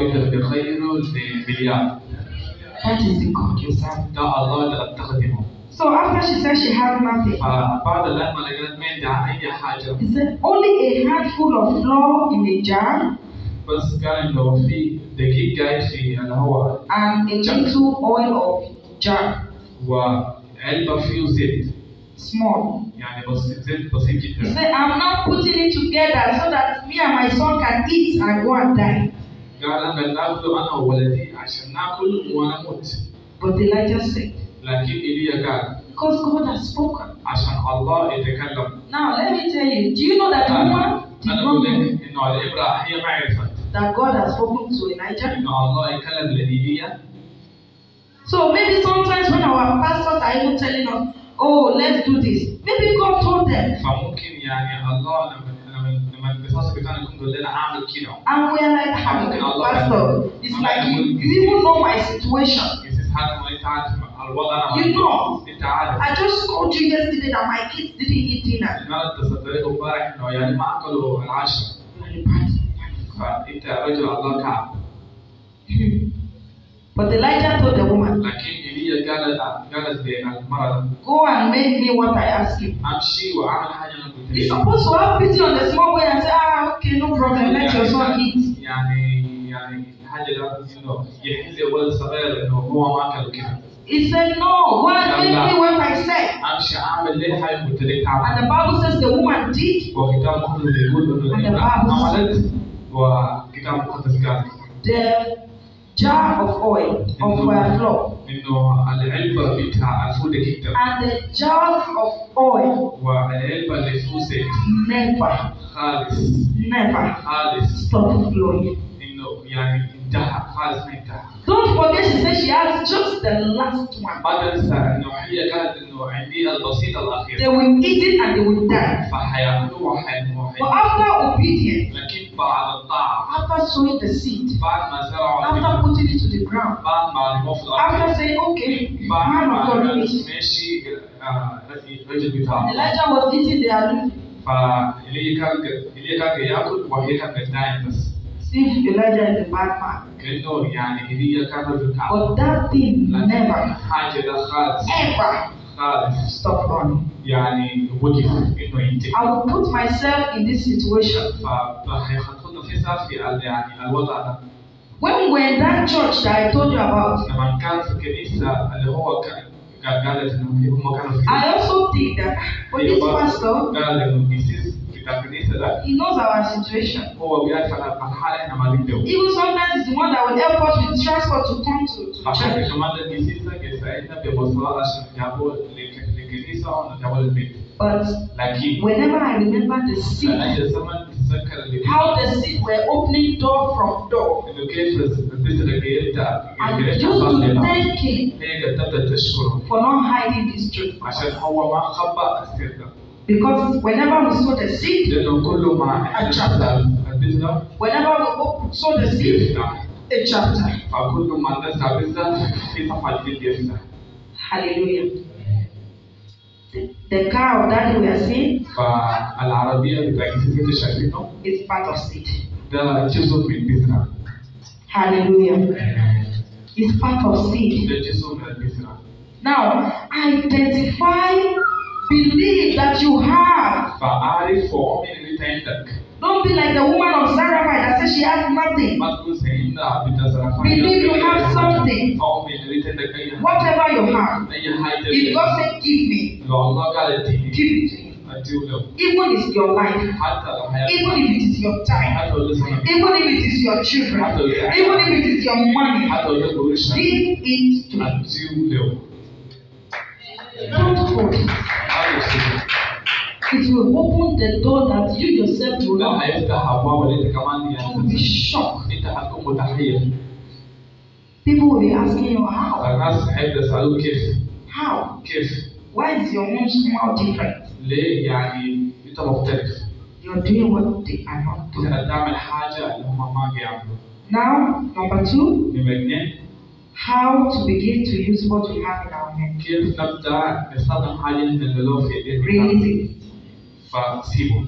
That is the God you serve. So after she said she had nothing, فبعد لما لقيت ما عندها أي حاجة. he said only a handful of flour in a jar. بس كان إنه في دقيق قاعد في الهواء. And a little oil of jar. وعلبة فيه زيت. Small. يعني زيت بسيط جدا. He said I'm not putting it together so that me and my son can eat and go and die. قال أنا ناكل أنا وولدي عشان ناكل ونموت. But Elijah said. لكن إيليا قال. Because God has spoken. عشان الله يتكلم. Now let me tell you, do you know that the woman did not know إنه الإبرة هي ما عرفت that God has spoken to Elijah? إنه الله يكلم لإيليا. So maybe sometimes when our pastors are even telling us, oh, let's do this, maybe God told them. فممكن يعني الله لما القصص كان يقول لنا أعمل كده. And we are like, Pastor, it's like you even know my situation. You know, I just called you yesterday that my kids didn't eat dinner. But Elijah told the woman, go and make me what I ask you. You're supposed to have pity on the small boy and say, okay, no problem, let your son eat. He said, no, go and make me what I said. And the Bible says the woman did. And the Bible says the jar of oil of flour and the jar of oil never stop flowing. Don't forget, she said she has just the last one. They will eat it and they will die. But after obedience, after sowing the seed, after putting it to the ground, after saying, okay, man of God, Elijah was eating the aloof. See, Elijah is a bad man. But that thing never, ever stop running. I will put myself in this situation. When we were in that church that I told you about, I also think that for this pastor, he knows our situation. Even sometimes he's the one that will help us with transport to come to church. But whenever I remember the seed, how the seed were opening door from door, I used to thank him for not hiding this truth. Because whenever we sow the seed, a chapter. Whenever we sow the seed, a chapter. Hallelujah. The car of daddy we are seeing is part of seed. Hallelujah. It's part of seed. Now, identify, believe that you have. Don't be like the woman of Zarephath that says she has nothing. Believe you have something. Whatever you have. If God said, give me, give it to him. Even if it's your life, even if it is your time, even if it is your children, even if it is your money, give it to him. Don't hold it. It will open the door that you yourself will not. You will be shocked. People will be asking you how. How? Why is your own smile different? You're doing what they are not doing. Now, number 2. How to begin to use what we have in our hands. Release it.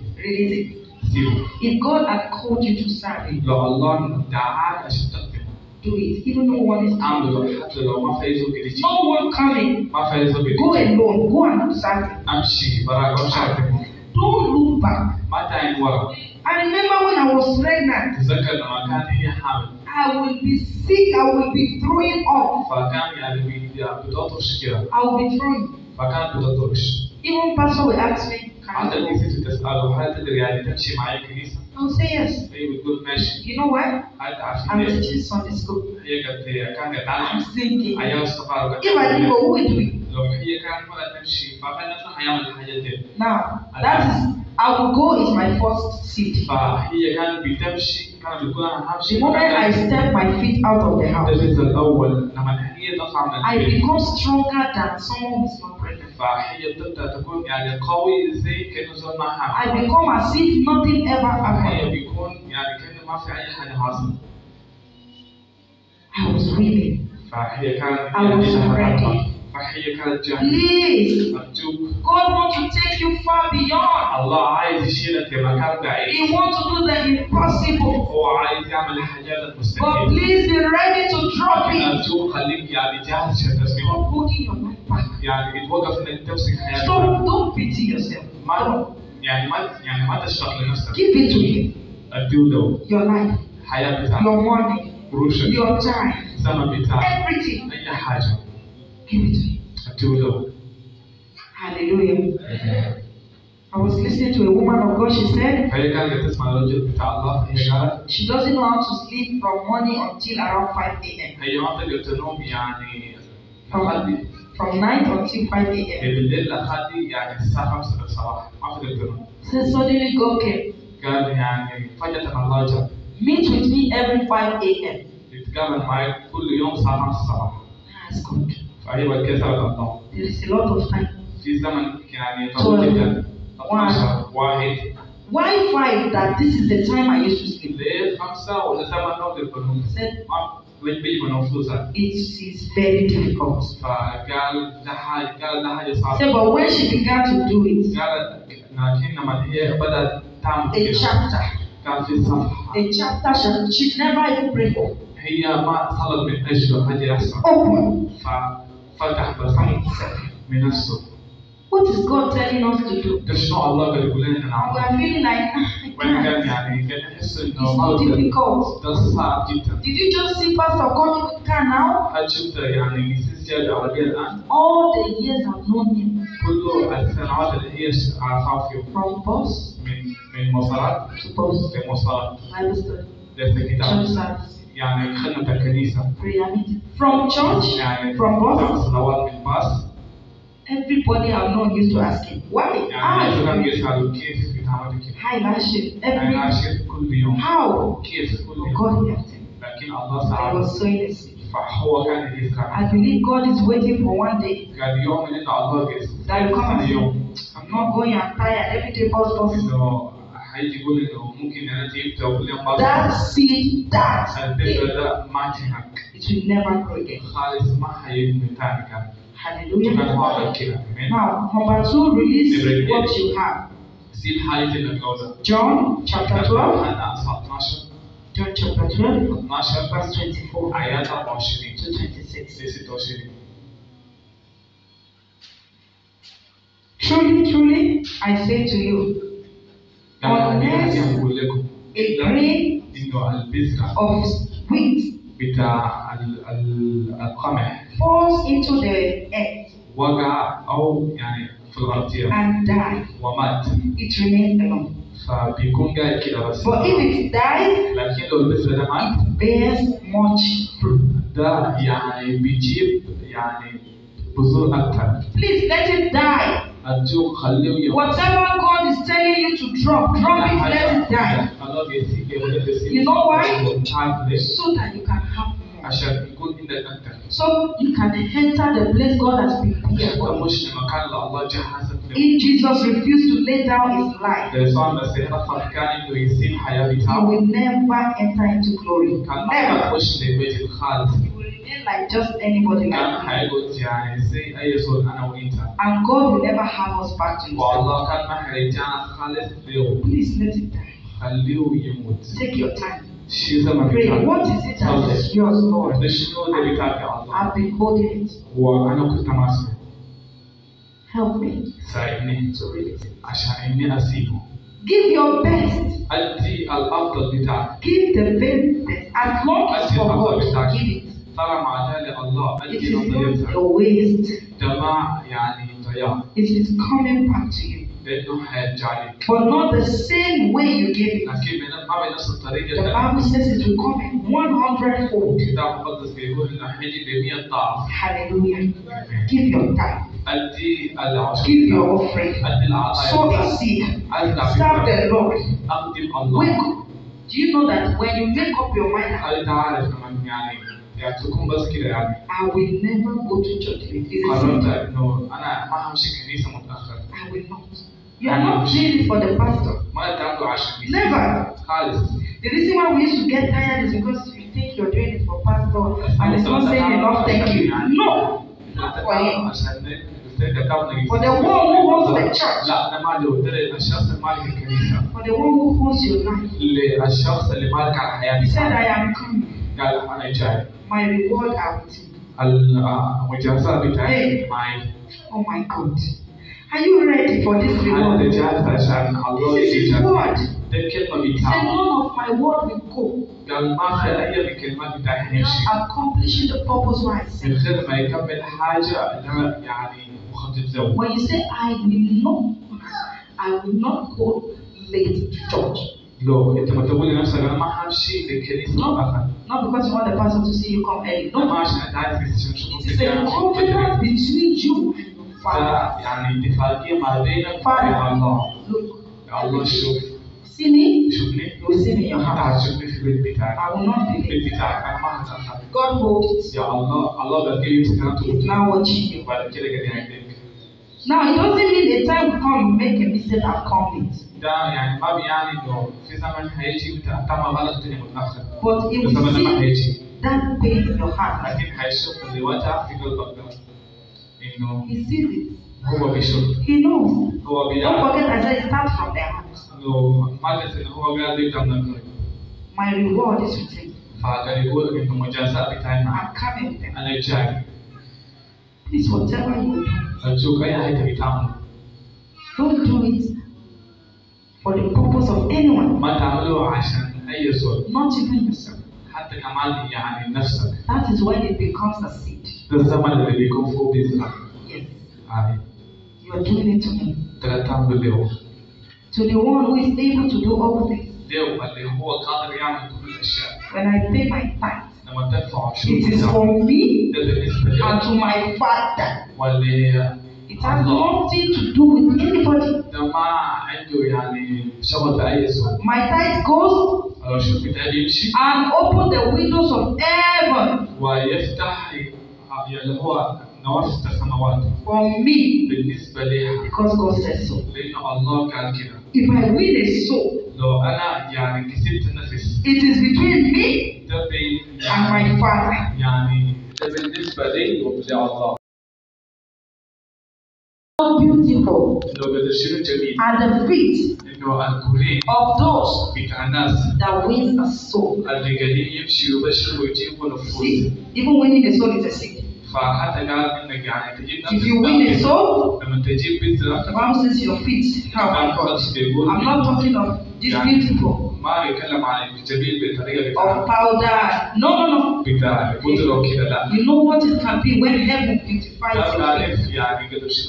Release it. If God had called you to serve Him, do it, even no one is coming. حتى لو ما في زوج يجي. No one coming. ما في زوج يجي. Go alone. Go and do something. أمشي براك أمشي. Don't look back. ما تعين ورا. I remember when I was pregnant. تذكر لما كانت هي حامل. I will be sick. I will be throwing up. فكان يعني بتطرش كده. I will be throwing. فكان بتطرش. Even pastor will ask me. حتى الكنيسة تسأله هل تقدر يعني تمشي معي الكنيسة؟ I will say yes. هي بتقول ماشي. You know what? I'm teaching Sunday school. هي كانت تعلم. I'm thinking. أيام الصغار. If I didn't go, who will do it? لو هي كانت ما تمشي فكان حيعمل الحاجات دي. Now that is I will go is my first seat. فهي كانت بتمشي كانت بتقول أنا همشي. The moment I step my feet out of the house. ده الأول لما هي تطلع من I البيت. become stronger than someone who is not pregnant. فهي بتبدأ تكون يعني قوي زي كأنه زول معها. I become as if nothing ever happened. هي بيكون يعني كأنه ما في أي حاجة حاصلة. I was weeping. فهي كانت I was ready. فهي كانت جاهزة. Please. أرجوك. God wants to take you far beyond. الله عايز يشيلك لمكان بعيد. He wants to do the impossible. هو عايز يعمل الحاجات But المستحيلة. please be ready to drop it. أرجوك خليك يعني جاهز عشان تسمعه. Stop holding your life back. يعني اتوقف إنك تمسك حياتك. Don't pity yourself. ما ما تشتغل لنفسك. Give it to him. أديله. Your life. حياة بتاعك. Your money. قروشك. Your time. زمن بتاعك. Everything. أي حاجة. Give it to him. أديله. Hallelujah. I was listening to a woman of God. She said, هي كانت تسمع الرجل بتاع الله. هي قالت. she doesn't know how to sleep from morning until around 5 a.m. هي ما تقدر تنوم يعني. From night until 5 a.m. بالليل لحد يعني الساعة 5 الصباح ما تقدر تنوم. So suddenly God came. قال يعني فجأة الله جاء. Meet with me every 5 a.m. يتقابل معي كل يوم الساعة 5 الصباح. That's good. فهي بتكسر الله. There is a lot of time. في زمن يعني طويل جدا. 1. Why 5? That this is the time I used to sleep. ليه 5 ولا زمن نقدر بنوم. Said it is very difficult. فقال ده حاجة صعبة. Said but when she began to do it. قال لكن لما هي بدأت تعمل a chapter. كان في صفحة. A chapter she never even prayed for. هي ما صلت من أجله هذه يحصل. Open. ففتح بس من نفسه. What is God telling us to do? تشنو الله قال يقول لنا نعمل. We are feeling like وين كان يعني كان يحس إنه it's so difficult. ده صعب جدا. Did you just see Pastor coming with car now? هل شفت يعني سيسيا العربية الآن؟ All the years I've known him. كله السنوات اللي هي عارفاه فيه. From bus. من مواصلات. to bus. لمواصلات. Bible study. للكتاب. Church service. يعني خدمة الكنيسة. Prayer meeting. From church. يعني from bus. صلوات من باص. Everybody I've known used to ask him, why? يعني كان يسألوا كيف بتعمل كده. Hi Rashid. Rashid كل يوم. How? كيف كل يوم. God helped him. لكن الله ساعده. I was so innocent. فهو كان يسأل. I believe God is waiting for one day. قال يوم إن الله يسأل. That will come and say, I'm not going. I'm tired. Every day bus. إنه هيجي يقول إنه ممكن أنا جبت كل يوم باص. That seed that. البذرة ده ما تنك. It will never grow again. خالص ما هيجي تاني كان. Hallelujah. Now, number 2, release what you have. John chapter 12. John chapter 12, verse 24 to 26. Truly, truly, I say to you, unless a grain of wheat falls into the earth وقع أو يعني في الأرض and die, ومات it remains alone. فبيكون قاعد كده بس. But if it dies, لكن لو البذرة ده مات it bears much fruit. ده يعني بيجيب يعني بذور أكثر. Please let it die. أرجوك خليه يموت. Whatever God is telling you to drop it, let it die. You know why? So that you can have more. عشان يكون عندك أكثر. So you can enter the place God has prepared for you. If Jesus refused to lay down his life, he will never enter into glory. Never. He will remain like just anybody like you. And God will never have us back to himself. Please let it die. Take your time. Pray. What is it that is yours, Lord? I've been holding it. Help me to release it. Give your best. Give the very best. As long as for God, give it. It is not a waste. It is coming back to you. But not the same way you gave it. The Bible says it will come in 100-fold. Hallelujah. Give your time. Give your offering. Sow a seed. Serve the Lord. Wake up. Do you know that when you make up your mind, I will never go to church late? I will not. You are not doing it for the pastor. Never. The reason why we used to get tired is because you think you're doing it for pastor and it's not saying enough thank you. No. Not for him. For the one who owns the church. For the one who owns your life. He said, I am coming. My reward I will take. Hey. Oh my God. Are you ready for this reward? This is his word. He said, none of my word will go. Accomplishing the purpose why I sent you. When you say, I will not go late to church. Not because you want the pastor to see you come early. No. It is a covenant between you and your Father. Father, look. See me? You will see me in your heart. I will not be late. God hold it. He's now watching you. Now, it doesn't mean the time will come, make a mistake and come late. But he will see that pain in your heart. He sees it. He knows. Don't forget I said it starts from their heart. My reward is with him. I'm coming with them. Please, whatever you do, don't do it for the purpose of anyone. Not even yourself. That is when it becomes a seed. Yes. You are doing it to me. To the one who is able to do all things. When I pay my tithe, it is for me and to my Father. It has nothing to do with anybody. My tithe goes and open the windows of heaven for me because God said so. If I win a soul, it is between me and my Father. How beautiful are the feet of those that win a soul. See, even winning a soul is a seed. If you win a soul, the Bible says your feet. How about God? I'm not talking of this beautiful of powder. No. You know what it can be when heaven beautifies your feet.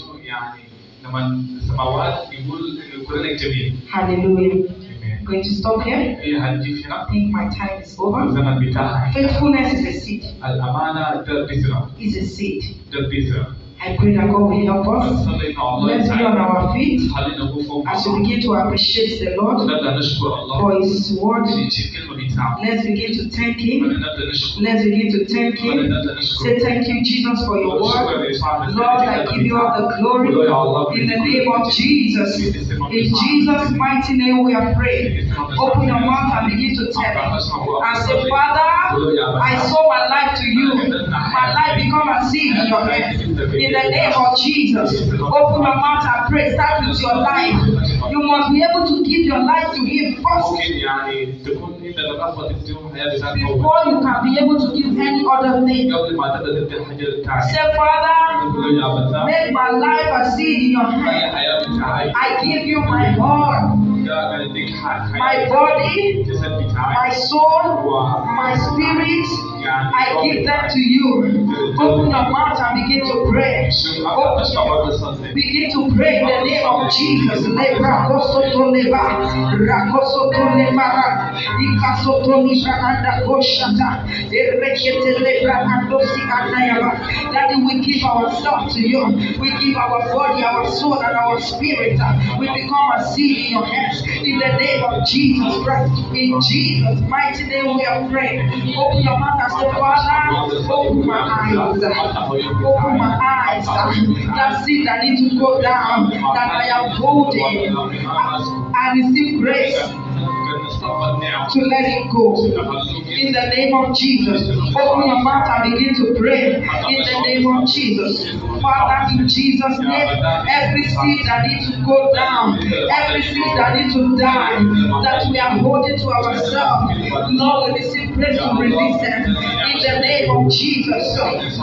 Hallelujah. I'm going to stop here. I think my time is over. Faithfulness is a seed. Is a seed. I pray that God will help us. Let's be on our feet as we begin to appreciate the Lord for His word. Let's begin to thank Him. Let's begin to thank Him. Say thank you, Jesus, for your word. Lord, I give you all the glory in the name of Jesus. In Jesus' mighty name we are praying. Open your mouth and begin to tell Him. And say, Father, I sow my life to you. My life become a seed in your hands. In the name of Jesus. Open your mouth and pray. Start with your life. You must be able to give your life to Him first before you can be able to give any other thing. Say, Father, make my life a seed in your hand. I give you my heart, my body, my soul, my spirit. I give that to you. Open your mouth and begin to pray. Begin to pray in the name of Jesus. That we give ourselves to you. We give our body, our soul, and our spirit. We become a seed in your hands. In the name of Jesus Christ. In Jesus' mighty name we are praying. Open your mouth and say, Father, open my eyes. Open my eyes. That seed that needs to go down, that I am holding. I receive grace to let it go. In the name of Jesus. Open your mouth and begin to pray. In the name of Jesus. Father, in Jesus' name, every seed that needs to go down, every seed that needs to die, that we are holding to ourselves, Lord, we receive grace to release them. In the name of Jesus.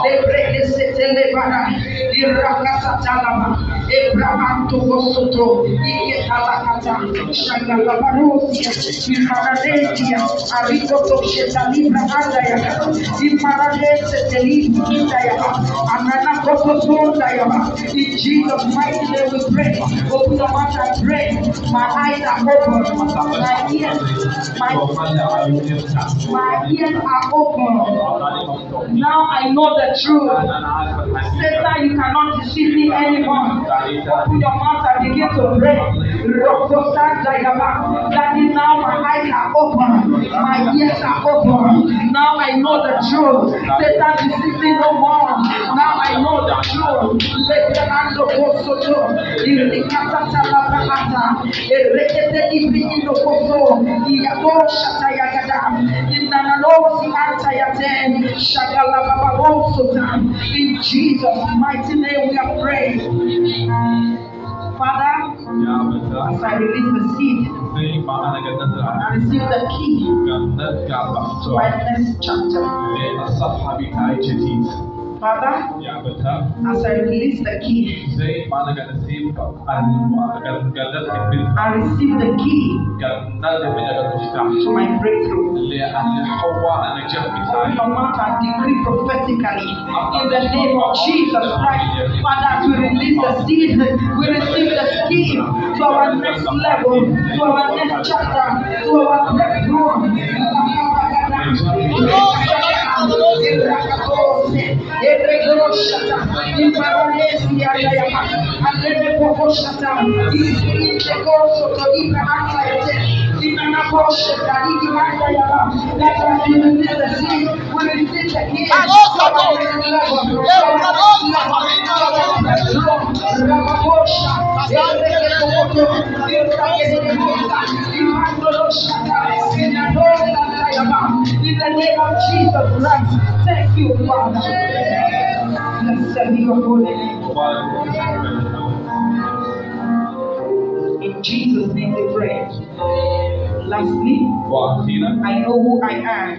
In Jesus' mighty name we pray. Open your mouth and pray. My eyes are open. My ears are open. Now I know the truth. Satan, you cannot deceive me anymore. Open your mouth and begin to pray. That is now my eyes are open. My ears are open. Now I know the truth. Satan deceive me no more. Now I know the truth. In Jesus' mighty name we are praying. Father, as I release the seed, I receive the key to my next chapter. Father, as I release the key, I receive the key to my breakthrough. Open your mouth and decree prophetically in the name of Jesus Christ. Father, as we release the seed, we receive the key to our next level, to our next chapter, to our breakthrough. In the name of Jesus Christ, thank you, Father. Blessed be your holy name. In Jesus' name we pray. Lastly, I know who I am.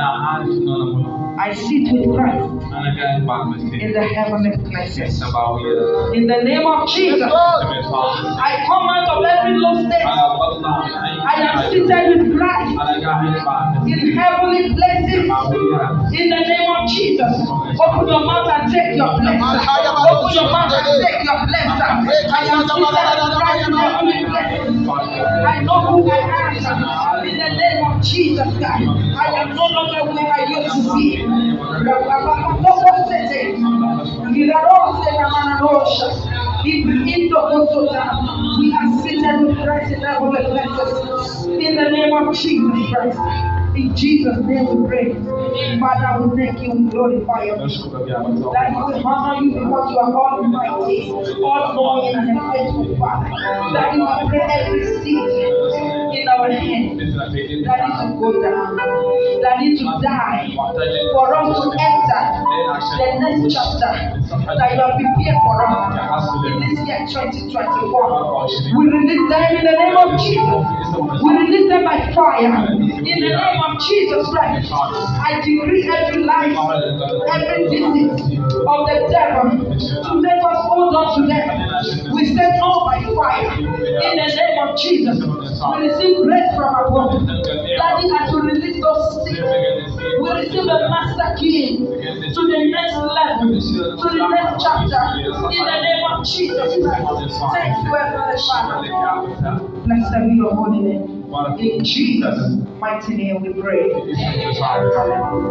I sit with Christ in the heavenly places. In the name of Jesus, I come out of every low state. I am seated with Christ in heavenly places. In the name of Jesus, open your mouth and take your place. Open your mouth and take your place. I am seated with Christ in heavenly places. I know who I am. In the name of Jesus, God, I am no longer where I used to be. We are seated with Christ in heavenly places. In the name of Jesus Christ. In Jesus' name we pray. Father, we thank you, we glorify you. That we honor you because you are almighty, all-knowing and faithful, Father. That you will pray every seed in our hand that needs to go down, that needs to die time for us to enter the next chapter that you have prepared for us in this year 2024. We release them in the name of Jesus. We release them by fire in the name of Jesus Christ. I decree every lie, every deceit of the devil to make us hold on to them. We say no by fire in the name of Jesus. We receive grace from above. Daddy, as we release those things, we receive a master key to the next level, to the next chapter in the name of Jesus Christ. Thank you, Heavenly Father. Blessed be your holy name. In Jesus' mighty name we pray. Amen.